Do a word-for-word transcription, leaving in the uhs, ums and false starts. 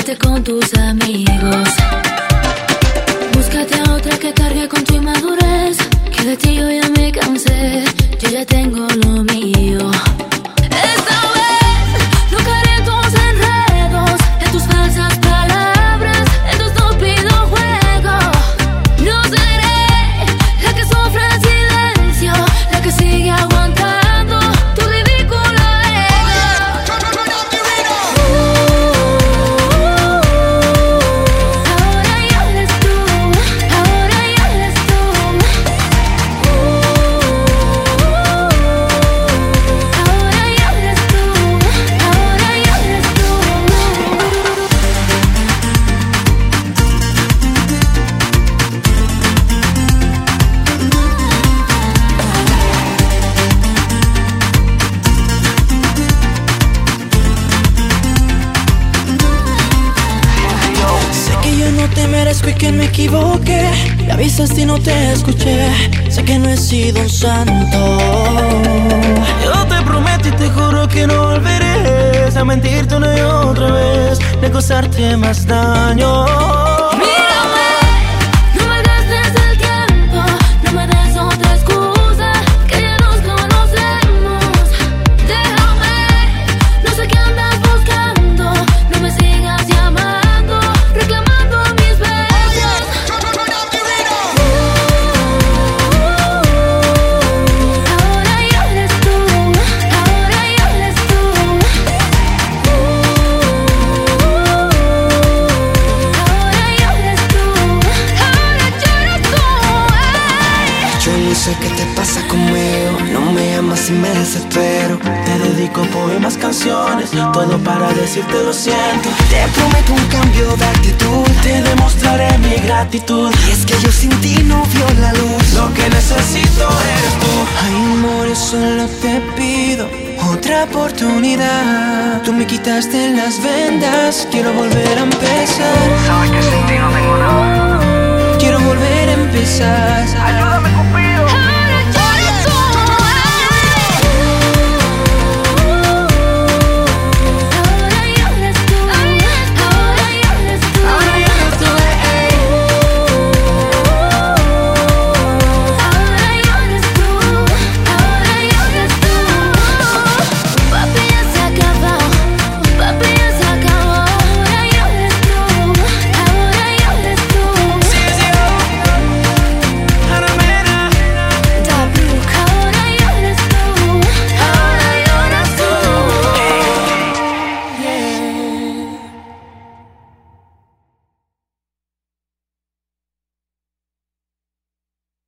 vete con tus amigos. Búscate a otra que cargue con tu inmadurez, que de ti yo ya me cansé, yo ya tengo lo mío. Esta vez no caeré en tus enredos, en tus falsas palabras, en tu estúpido juego. No seré la que sufre en silencio, la que sigue aguantando tu ridículo ego. Ahora ya eres tú, ahora ya eres tú. Ahora ya eres tú, ahora ya eres tú. Sé que yo no te merezco y que me equivoqué. Me avisaste y no te escuché. Sé que no he sido un santo. Yo te prometo y te juro que no volveré a mentirte una y otra vez, ni a causarte más daño. Mírame, no me gastes el tiempo, no me des otra excusa, que ya nos conocemos. Déjame, no sé qué andas buscando, no me sigas llamando, reclamando mis besos. Ahora ya eres tú, ahora ya eres tú. Ahora ya eres tú, ahora ya eres tú. Ay. Yo no sé qué te pasa conmigo, no me amas y me desespero. Te dedico poemas, canciones, todo para decirte lo siento. Te prometo un cambio de actitud, te demostraré mi gratitud. Y es que yo sin ti no veo la luz, lo que necesito eres tú. Ay, amor, solo te pido otra oportunidad. Tú me quitaste las vendas, quiero volver a empezar. Sabes que sin ti no tengo nada. Quiero volver a empezar. Ayúdame